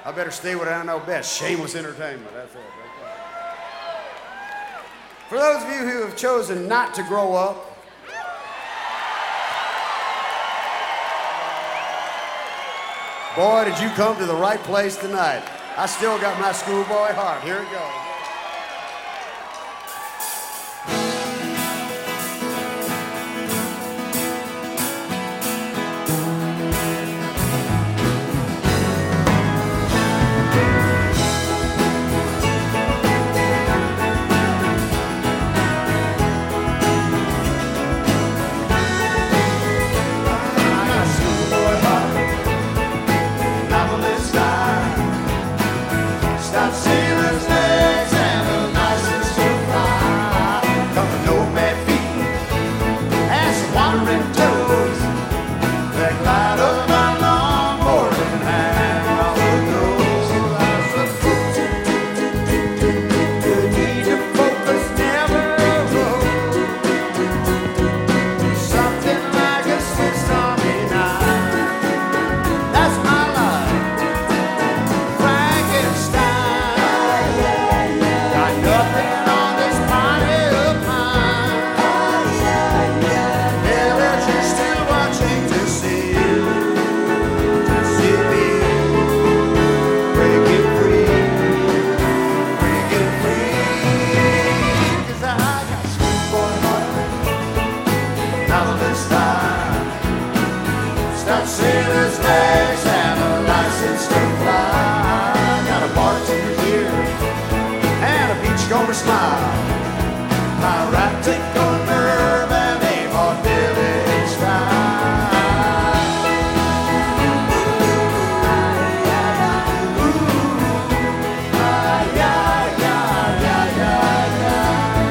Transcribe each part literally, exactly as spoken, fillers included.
I better stay what I know best. Shameless entertainment. That's it. Right there. For those of you who have chosen not to grow up, boy, did you come to the right place tonight. I still got my schoolboy heart. Here it goes. Sailor's legs and a license to fly. Got a bartender here and a beachcomber smile. Piratic on nerve and a vaudevillian style. Ooh, ah, yeah, yeah, yeah, yeah, yeah.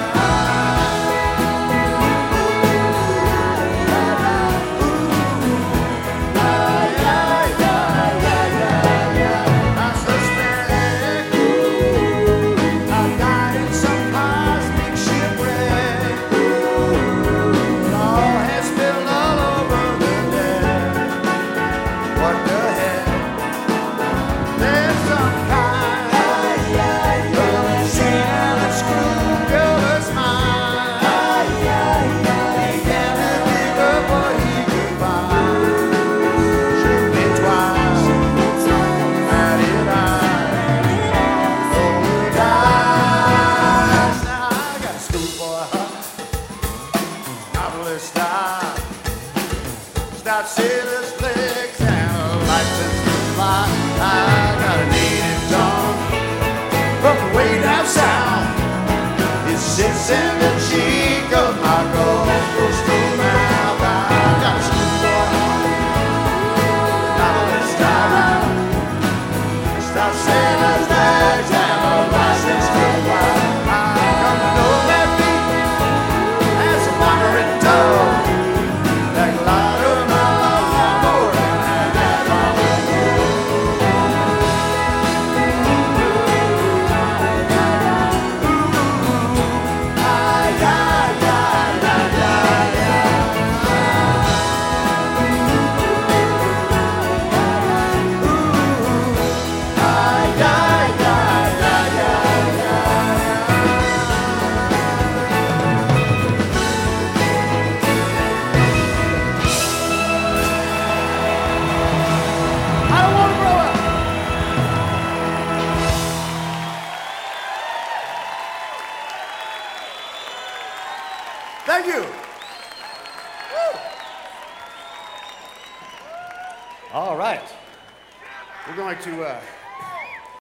Got sailor's legs and a license to fly. I got a native tongue from way down south. It sits in the cheek of my Gulf Coastal mouth. I got a schoolboy heart, novelist style. Got sailor's legs and a license to fly. I come to know that beat as a wandering dove. Like light of my longboard and that ooh, ah, yeah, yeah, yeah, yeah, yeah. Ooh, ah, yeah, yeah, yeah, yeah, yeah. I don't want to grow up. Thank you. Woo. All right. We're going to uh,